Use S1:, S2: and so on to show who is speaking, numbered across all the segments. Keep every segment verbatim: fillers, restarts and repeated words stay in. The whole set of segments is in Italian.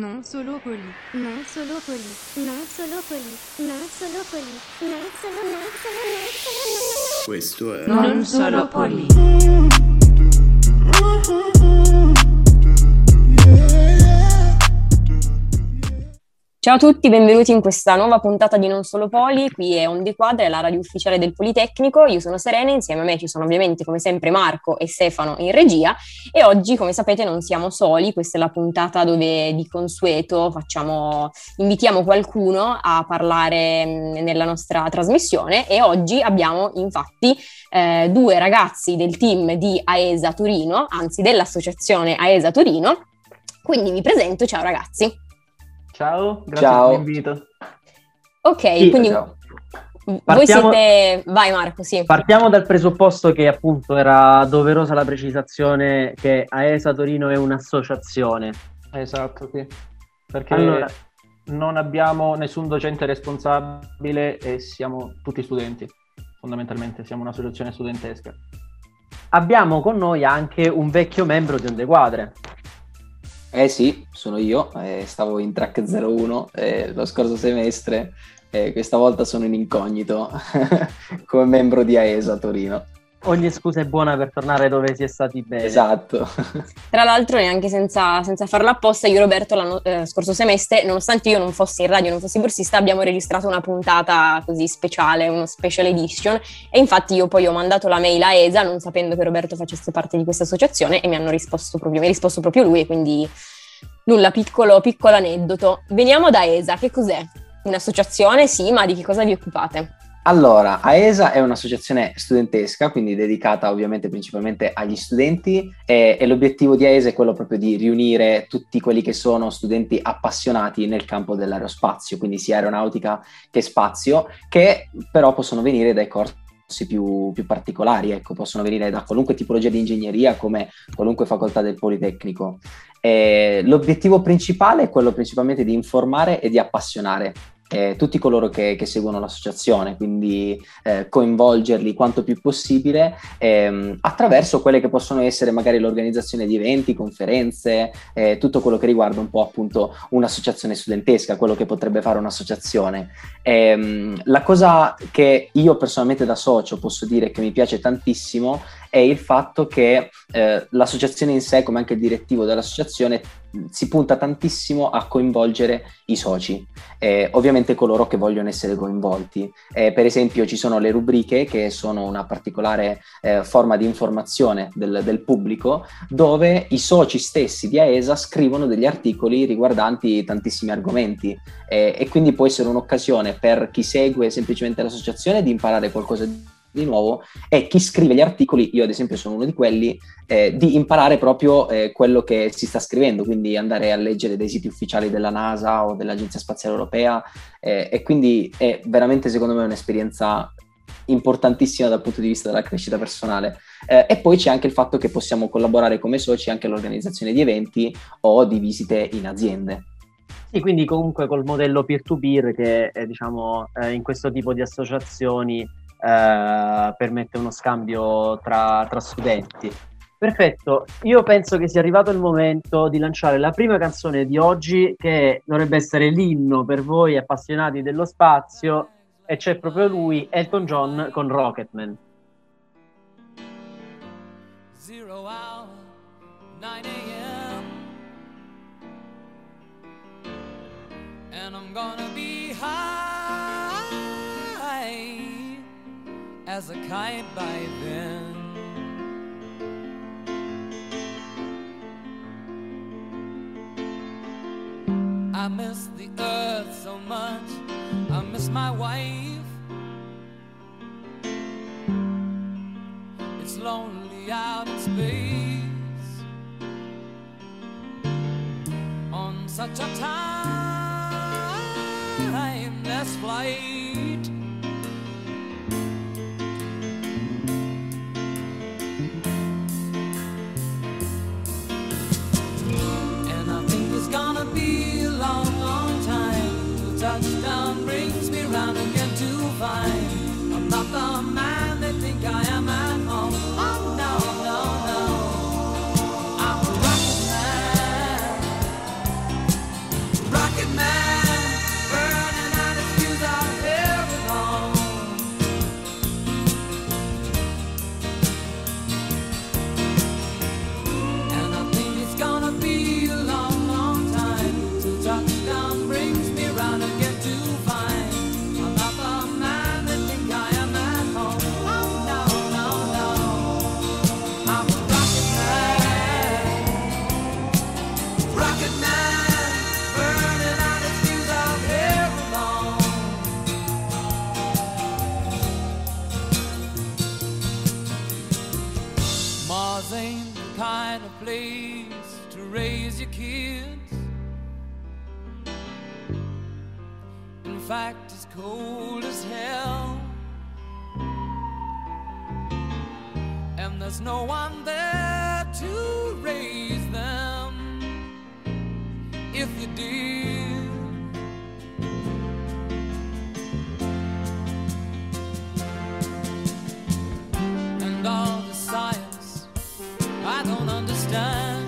S1: Non solo poli. Non solo poli. Non solo poli. Non solo poli. Non solo non solo non solo non.
S2: Questo è
S1: Non solo poli.
S3: Ciao a tutti, benvenuti in questa nuova puntata di Non Solo Poli. Qui è Onde Quadre, la radio ufficiale del Politecnico. Io sono Serena, insieme a me ci sono ovviamente come sempre Marco e Stefano in regia e oggi, come sapete, non siamo soli. Questa è la puntata dove di consueto facciamo, invitiamo qualcuno a parlare mh, nella nostra trasmissione e oggi abbiamo infatti eh, due ragazzi del team di AESA Torino, anzi dell'associazione AESA Torino. Quindi vi presento, ciao ragazzi.
S4: Ciao, grazie
S5: Ciao.
S4: per l'invito.
S3: Ok,
S5: Sì,
S3: quindi
S5: ciao.
S3: voi
S4: Partiamo-
S3: siete... Vai Marco, sì.
S4: Partiamo dal presupposto che appunto era doverosa la precisazione che AESA Torino è un'associazione.
S5: Esatto, sì. Perché
S4: Allora-
S5: non abbiamo nessun docente responsabile e siamo tutti studenti, fondamentalmente, siamo un'associazione studentesca.
S4: Abbiamo con noi anche un vecchio membro di Onde Quadre.
S2: Eh sì, sono io, eh, stavo in track zero uno eh, lo scorso semestre, eh, questa volta sono in incognito come membro di AESA Torino.
S4: Ogni scusa è buona per tornare dove si è stati bene.
S2: Esatto.
S3: Tra l'altro neanche senza, senza farlo apposta, io e Roberto l'anno eh, scorso semestre, nonostante io non fossi in radio, non fossi borsista, abbiamo registrato una puntata così speciale, uno special edition, e infatti io poi ho mandato la mail a ESA non sapendo che Roberto facesse parte di questa associazione e mi hanno risposto proprio, mi ha risposto proprio lui, e quindi nulla, piccolo, piccolo aneddoto. Veniamo da ESA, che cos'è? Un'associazione, sì, ma di che cosa vi occupate?
S2: Allora, AESA è un'associazione studentesca, quindi dedicata ovviamente principalmente agli studenti e, e l'obiettivo di AESA è quello proprio di riunire tutti quelli che sono studenti appassionati nel campo dell'aerospazio, quindi sia aeronautica che spazio, che però possono venire dai corsi più, più particolari, ecco, possono venire da qualunque tipologia di ingegneria come qualunque facoltà del Politecnico. E l'obiettivo principale è quello principalmente di informare e di appassionare Eh, tutti coloro che, che seguono l'associazione, quindi eh, coinvolgerli quanto più possibile ehm, attraverso quelle che possono essere magari l'organizzazione di eventi, conferenze, eh, tutto quello che riguarda un po' appunto un'associazione studentesca, quello che potrebbe fare un'associazione. Ehm, la cosa che io personalmente da socio posso dire che mi piace tantissimo è il fatto che eh, l'associazione in sé, come anche il direttivo dell'associazione, si punta tantissimo a coinvolgere i soci, eh, ovviamente coloro che vogliono essere coinvolti. Eh, per esempio ci sono le rubriche che sono una particolare eh, forma di informazione del, del pubblico, dove i soci stessi di AESA scrivono degli articoli riguardanti tantissimi argomenti eh, e quindi può essere un'occasione per chi segue semplicemente l'associazione di imparare qualcosa di di nuovo, e chi scrive gli articoli, io ad esempio sono uno di quelli, eh, di imparare proprio eh, quello che si sta scrivendo, quindi andare a leggere dei siti ufficiali della NASA o dell'Agenzia Spaziale Europea eh, e quindi è veramente secondo me un'esperienza importantissima dal punto di vista della crescita personale. Eh, e poi c'è anche il fatto che possiamo collaborare come soci anche all'organizzazione di eventi o di visite in aziende.
S4: Sì, quindi comunque col modello peer-to-peer che eh, diciamo eh, in questo tipo di associazioni Eh, permette uno scambio tra, tra studenti. Perfetto, io penso che sia arrivato il momento di lanciare la prima canzone di oggi, che dovrebbe essere l'inno per voi appassionati dello spazio, e c'è proprio lui, Elton John con Rocketman.
S6: Zero hour, nine a.m. And I'm gonna be high as a kite by then. I miss the earth so much, I miss my wife. It's lonely out in space on such a timeless flight. Gonna be a long, long time till touchdown brings me round again to find I'm not the man they think I am at home. Oh no, no, no, I'm a rocket man. fact is cold as hell, and there's no one there to raise them if you did. And all the science I don't understand,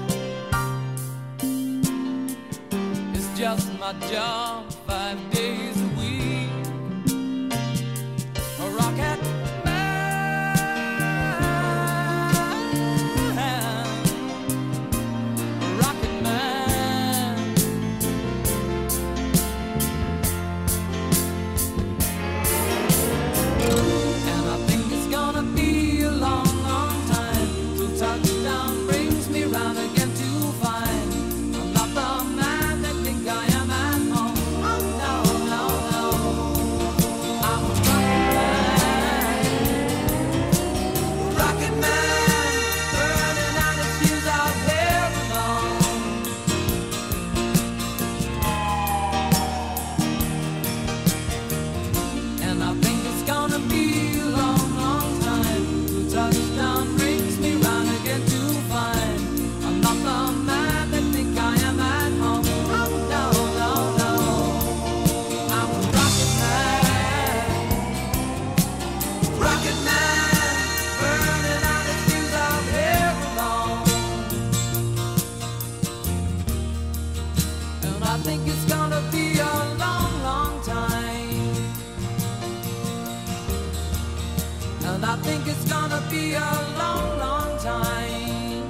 S6: it's just my job five days a week. A rocket man, a rocket man. And I think it's gonna be a long, long time till touchdown brings me round again to find I'm not the man that think I am at home. Oh no, no, no, I'm a rocket man, rocket man, burning out its fuse out here alone. And I think it's gonna be a long, long time till touchdown brings me round again to find I'm not the man that think I am at home. Oh no, no, no, I'm a rocket man, rocket man, burning out its fuse out here alone. And I think it's gonna be a long, long time. And I think it's gonna be a long, long time.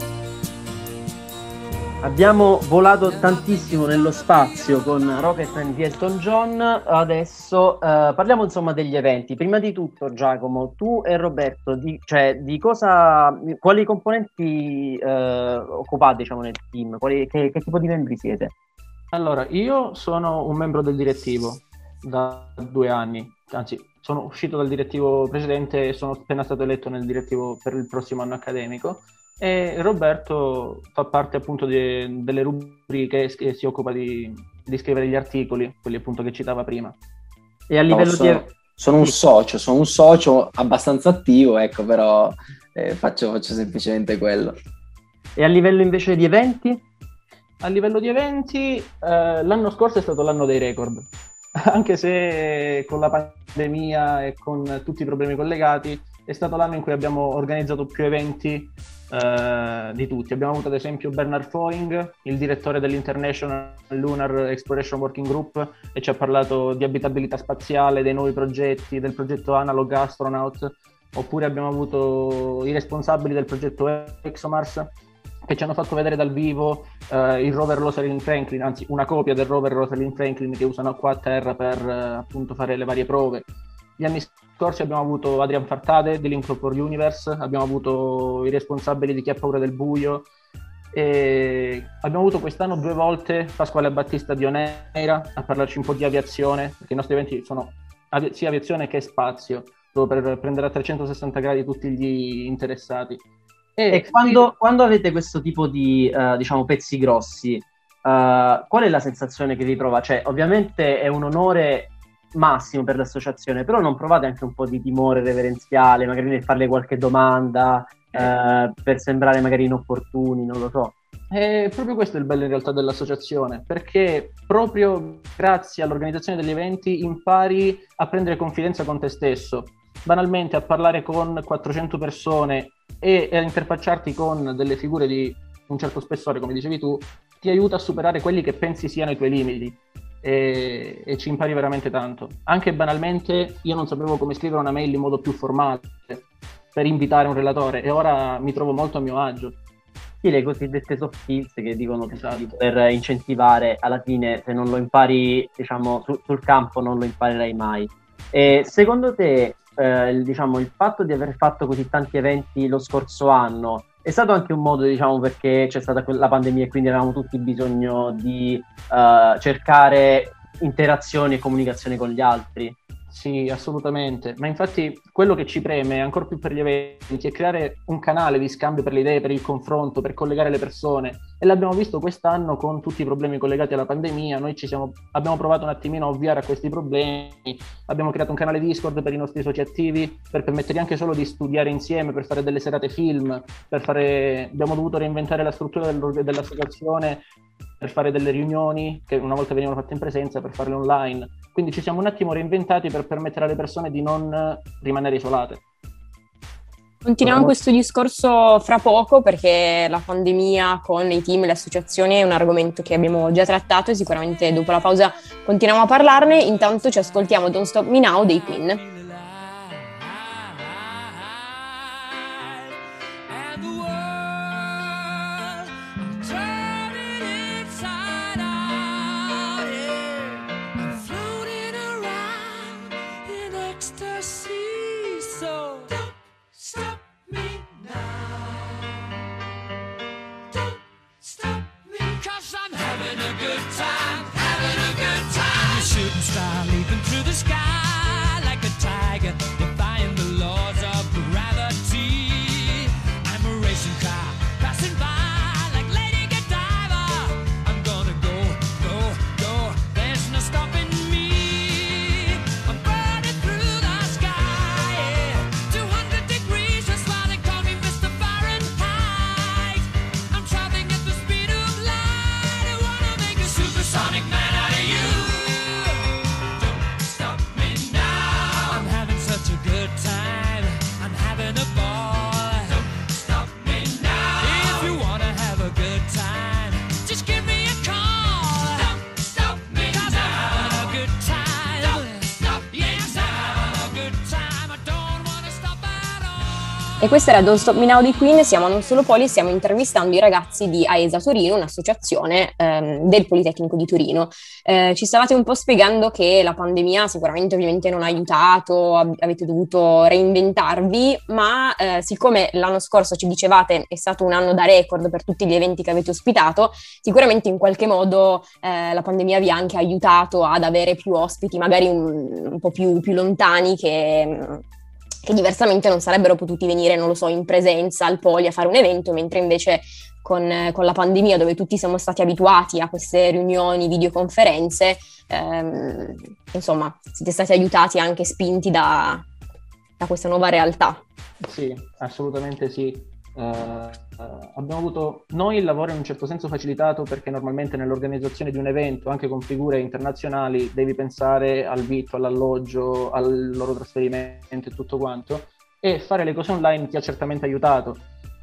S4: Abbiamo volato tantissimo nello spazio con Rocketman di Elton John, adesso eh, parliamo insomma degli eventi. Prima di tutto, Giacomo, tu e Roberto, di, cioè, di cosa, quali componenti eh, occupate, diciamo, nel team? Quali, che, che tipo di membri siete?
S5: Allora, io sono un membro del direttivo da due anni, anzi, sono uscito dal direttivo precedente e sono appena stato eletto nel direttivo per il prossimo anno accademico. E Roberto fa parte appunto di- delle rubriche e si occupa di, di scrivere gli articoli, quelli appunto che citava prima.
S4: E a
S2: No,
S4: livello
S2: sono,
S4: di...
S2: sono un
S4: Sì.
S2: socio, sono un socio abbastanza attivo, ecco, però eh, faccio, faccio semplicemente quello.
S4: E a livello invece di eventi?
S5: A livello di eventi, eh, l'anno scorso è stato l'anno dei record, anche se con la pandemia e con tutti i problemi collegati è stato l'anno in cui abbiamo organizzato più eventi eh, di tutti. Abbiamo avuto ad esempio Bernard Foing, il direttore dell'International Lunar Exploration Working Group, e ci ha parlato di abitabilità spaziale, dei nuovi progetti, del progetto Analog Astronaut. Oppure abbiamo avuto i responsabili del progetto ExoMars, che ci hanno fatto vedere dal vivo eh, il rover Rosalind Franklin, anzi una copia del rover Rosalind Franklin che usano qua a terra per eh, appunto fare le varie prove. Gli anni scorsi abbiamo avuto Adrian Fartade di Link for Universe, abbiamo avuto i responsabili di Chi ha paura del buio, e abbiamo avuto quest'anno due volte Pasquale Battista di Oneira a parlarci un po' di aviazione, perché i nostri eventi sono avi- sia aviazione che spazio, proprio per prendere a trecentosessanta gradi tutti gli interessati.
S4: E quando, quando avete questo tipo di, eh, diciamo, pezzi grossi, eh, qual è la sensazione che vi prova? Cioè, ovviamente è un onore massimo per l'associazione, però non provate anche un po' di timore reverenziale, magari nel farle qualche domanda, eh, per sembrare magari inopportuni, non lo so.
S5: E proprio questo è il bello in realtà dell'associazione, perché proprio grazie all'organizzazione degli eventi impari a prendere confidenza con te stesso, banalmente a parlare con quattrocento persone e a interfacciarti con delle figure di un certo spessore, come dicevi tu, ti aiuta a superare quelli che pensi siano i tuoi limiti, e, e ci impari veramente tanto. Anche banalmente io non sapevo come scrivere una mail in modo più formale per invitare un relatore, e ora mi trovo molto a mio agio.
S4: Sì, le cosiddette soft skills che dicono tutti
S5: Esatto.
S4: per incentivare, alla fine se non lo impari, diciamo, su- sul campo non lo imparerai mai. E secondo te, eh, il, diciamo, il fatto di aver fatto così tanti eventi lo scorso anno è stato anche un modo, diciamo, perché c'è stata que- la pandemia e quindi avevamo tutti bisogno di eh, cercare interazioni e comunicazione con gli altri?
S5: Sì, assolutamente, ma infatti quello che ci preme ancora più per gli eventi è creare un canale di scambio per le idee, per il confronto, per collegare le persone, e l'abbiamo visto quest'anno con tutti i problemi collegati alla pandemia. Noi ci siamo, abbiamo provato un attimino a ovviare a questi problemi, abbiamo creato un canale Discord per i nostri soci attivi, per permettergli anche solo di studiare insieme, per fare delle serate film, per fare, abbiamo dovuto reinventare la struttura dell'associazione, per fare delle riunioni che una volta venivano fatte in presenza, per farle online. Quindi ci siamo un attimo reinventati per permettere alle persone di non rimanere isolate.
S3: Continuiamo questo discorso fra poco, perché la pandemia con i team e le associazioni è un argomento che abbiamo già trattato e sicuramente dopo la pausa continuiamo a parlarne. Intanto ci ascoltiamo Don't Stop Me Now dei Queen.
S6: Star leaping through the sky like a tiger, defying the laws of gravity. I'm a racing car passing by like Lady Godiva. I'm gonna go, go, go. There's no stopping me. I'm burning through the sky, yeah. two hundred degrees, that's why they call me Mister Fahrenheit. I'm traveling at the speed of light. I wanna make a supersonic man out of you. Good time, I'm having a ball. Don't stop me now. If you wanna have a good time, just give me a call. Don't stop me now. I'm having a good time. Don't stop me yes, now. I'm having a good time. I don't wanna stop at all.
S3: E questa era Don't Stop Me Now di Queen. Siamo a Non Solo Poli, stiamo intervistando i ragazzi di AESA Torino, un'associazione ehm, del Politecnico di Torino. Eh, ci stavate un po' spiegando che la pandemia sicuramente ovviamente non ha aiutato, ab- avete dovuto reinventarvi, ma eh, siccome l'anno scorso ci dicevate è stato un anno da record per tutti gli eventi che avete ospitato, sicuramente in qualche modo eh, la pandemia vi ha anche aiutato ad avere più ospiti, magari un, un po' più, più lontani che... che diversamente non sarebbero potuti venire, non lo so, in presenza al Poli a fare un evento, mentre invece con, con la pandemia, dove tutti siamo stati abituati a queste riunioni, videoconferenze, ehm, insomma, siete stati aiutati, anche spinti da, da questa nuova realtà.
S5: Sì, assolutamente sì. Uh, uh, abbiamo avuto noi il lavoro in un certo senso facilitato, perché normalmente nell'organizzazione di un evento, anche con figure internazionali, devi pensare al vitto, all'alloggio, al loro trasferimento e tutto quanto, e fare le cose online ti ha certamente aiutato.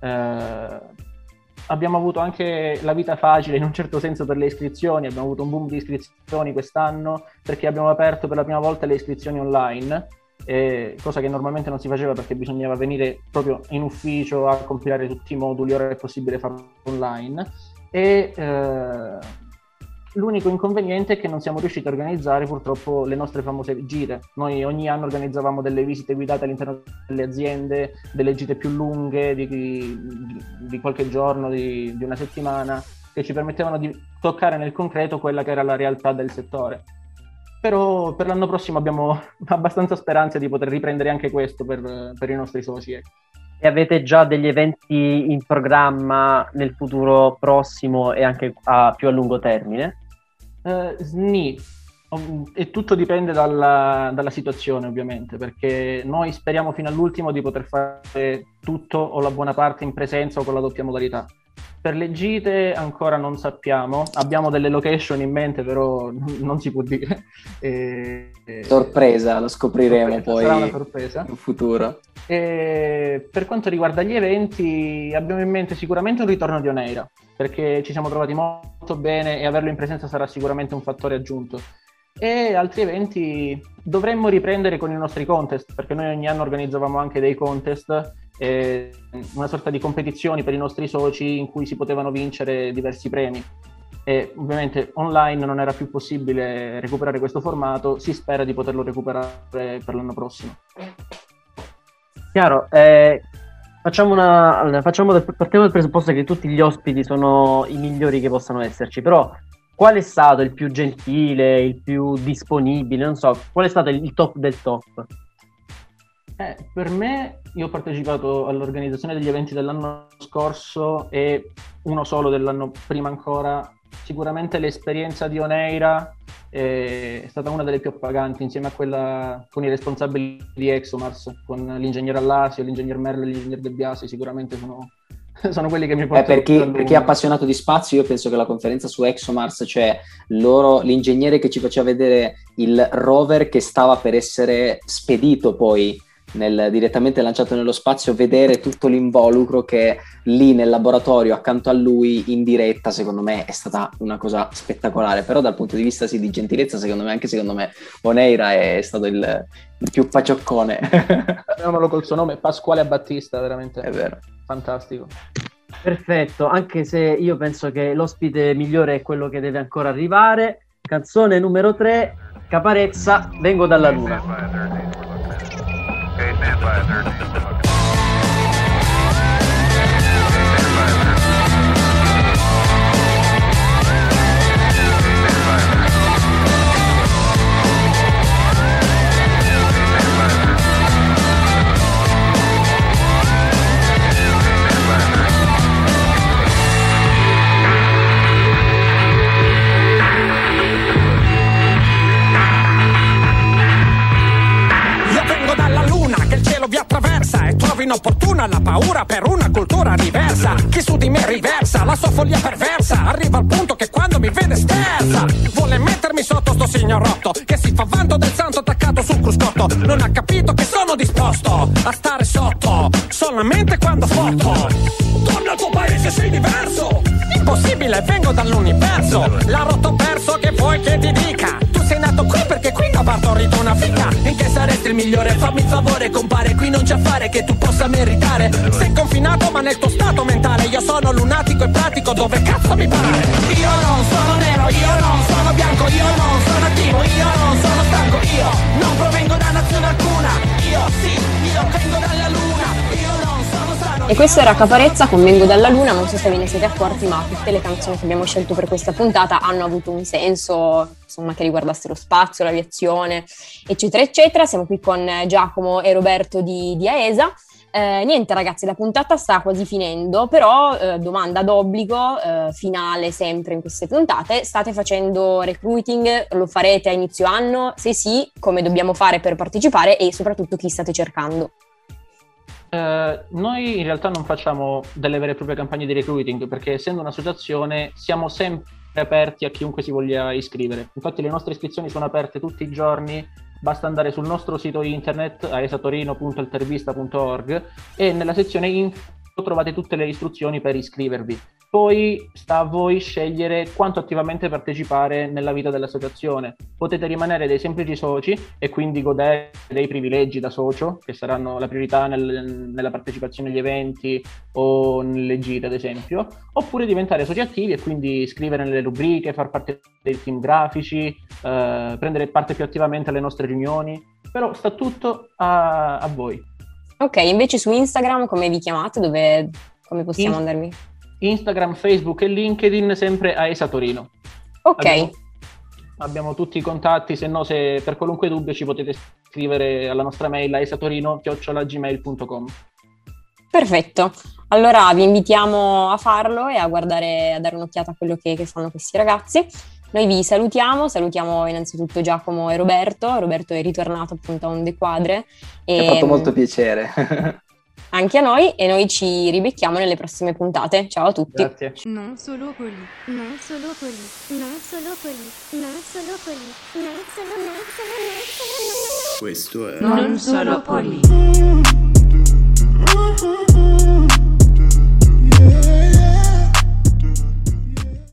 S5: Uh, abbiamo avuto anche la vita facile in un certo senso per le iscrizioni, abbiamo avuto un boom di iscrizioni quest'anno perché abbiamo aperto per la prima volta le iscrizioni online. Eh, cosa che normalmente non si faceva, perché bisognava venire proprio in ufficio a compilare tutti i moduli. Ora è possibile farlo online, e eh, l'unico inconveniente è che non siamo riusciti a organizzare purtroppo le nostre famose gite. Noi ogni anno organizzavamo delle visite guidate all'interno delle aziende, delle gite più lunghe di, di, di qualche giorno, di, di una settimana, che ci permettevano di toccare nel concreto quella che era la realtà del settore. Però per l'anno prossimo abbiamo abbastanza speranza di poter riprendere anche questo per, per i nostri soci.
S4: E avete già degli eventi in programma nel futuro prossimo e anche a più a lungo termine?
S5: Uh, sni. E tutto dipende dalla, dalla situazione, ovviamente, perché noi speriamo fino all'ultimo di poter fare tutto o la buona parte in presenza o con la doppia modalità. Per le gite ancora non sappiamo, abbiamo delle location in mente, però non si può dire. E, e...
S2: Sorpresa, lo scopriremo
S5: sorpresa,
S2: poi
S5: sarà una sorpresa
S2: in futuro.
S5: E per quanto riguarda gli eventi, abbiamo in mente sicuramente un ritorno di Oneira, perché ci siamo trovati molto bene e averlo in presenza sarà sicuramente un fattore aggiunto. E altri eventi dovremmo riprendere con i nostri contest, perché noi ogni anno organizzavamo anche dei contest, eh, una sorta di competizioni per i nostri soci in cui si potevano vincere diversi premi. E ovviamente online non era più possibile recuperare questo formato, si spera di poterlo recuperare per l'anno prossimo.
S4: Chiaro, eh, facciamo una, facciamo del, partiamo dal presupposto che tutti gli ospiti sono i migliori che possano esserci, però qual è stato il più gentile, il più disponibile, non so, qual è stato il top del top?
S5: Eh, per me, io ho partecipato all'organizzazione degli eventi dell'anno scorso e uno solo dell'anno prima ancora. Sicuramente l'esperienza di Oneira è stata una delle più appaganti, insieme a quella con i responsabili di ExoMars, con l'ingegnere Allasio, l'ingegner Merlo e l'ingegner De Biasi. Sicuramente sono, sono quelli che mi
S2: Eh,
S5: portano
S2: per, chi,
S5: più a
S2: per chi è
S5: lungo.
S2: appassionato di spazio, io penso che la conferenza su ExoMars, cioè loro, l'ingegnere che ci faceva vedere il rover che stava per essere spedito poi nel, direttamente lanciato nello spazio, vedere tutto l'involucro che lì nel laboratorio accanto a lui in diretta, secondo me è stata una cosa spettacolare. Però dal punto di vista sì, di gentilezza, secondo me, anche secondo me Oneira è stato il, il più pacioccone.
S5: Chiamiamolo col suo nome, Pasquale Battista, veramente
S2: È vero.
S5: fantastico.
S4: Perfetto, anche se io penso che l'ospite migliore è quello che deve ancora arrivare. Canzone numero tre, Caparezza, Vengo dalla Luna.
S7: Okay, stand by, thirteen.
S8: Vi attraversa e trovo inopportuna la paura per una cultura diversa. Chi su di me riversa la sua follia perversa, arriva al punto che quando mi vede sterza. Vuole mettermi sotto sto signorotto che si fa vanto del santo attaccato sul cruscotto. Non ha capito che sono disposto a stare sotto solamente quando fotto. Torna al tuo paese, sei diverso. Impossibile, vengo dall'universo. La rotto perso, che vuoi che ti dica? Tu sei nato qui perché qui ho partorito una fica. In che saresti il migliore? Fammi il favore, compare. Qui non c'è affare che tu possa meritare. Sei confinato ma nel tuo stato mentale. Io sono lunatico e pratico dove cazzo mi pare. Io non sono nero, io non sono bianco, io non sono attivo, io non sono stanco, io non provengo da nazione alcuna. Io sì, io vengo dalla luna, io non sono sano.
S3: E questo era Caparezza con Vengo dalla Luna. Non so se ve ne siete accorti, ma tutte le canzoni che abbiamo scelto per questa puntata hanno avuto un senso, insomma, che riguardasse lo spazio, l'aviazione, eccetera, eccetera. Siamo qui con Giacomo e Roberto di, di AESA. Eh, niente ragazzi, la puntata sta quasi finendo, però eh, domanda d'obbligo, eh, finale sempre in queste puntate: state facendo recruiting? Lo farete a inizio anno? Se sì, come dobbiamo fare per partecipare e soprattutto chi state cercando?
S5: Eh, noi in realtà non facciamo delle vere e proprie campagne di recruiting, perché essendo un'associazione siamo sempre aperti a chiunque si voglia iscrivere. Infatti le nostre iscrizioni sono aperte tutti i giorni, basta andare sul nostro sito internet aesatorino punto altervista punto org e nella sezione info trovate tutte le istruzioni per iscrivervi. Poi sta a voi scegliere quanto attivamente partecipare nella vita dell'associazione. Potete rimanere dei semplici soci e quindi godere dei privilegi da socio, che saranno la priorità nel, nella partecipazione agli eventi o nelle gite, ad esempio, oppure diventare soci attivi e quindi scrivere nelle rubriche, far parte dei team grafici, eh, prendere parte più attivamente alle nostre riunioni. Però sta tutto a, a voi.
S3: Ok, invece su Instagram come vi chiamate? Dove, come possiamo
S5: In-
S3: andarvi?
S5: Instagram, Facebook e LinkedIn sempre AESA Torino.
S3: Ok.
S5: Abbiamo, abbiamo tutti i contatti, se no, se per qualunque dubbio ci potete scrivere alla nostra mail aesatorino chiocciola gmail punto com.
S3: Perfetto, allora vi invitiamo a farlo e a guardare, a dare un'occhiata a quello che, che fanno questi ragazzi. Noi vi salutiamo, salutiamo innanzitutto Giacomo e Roberto. Roberto è ritornato appunto a Onde Quadre.
S2: Mi ha fatto molto piacere.
S3: Anche a noi, e noi ci ribecchiamo nelle prossime puntate. Ciao a tutti.
S5: Grazie.
S1: Non solo poli, non solo poli, non solo poli, non solo poli, non solo, non solo, non solo, non solo.
S9: Questo è
S10: Non solo poli.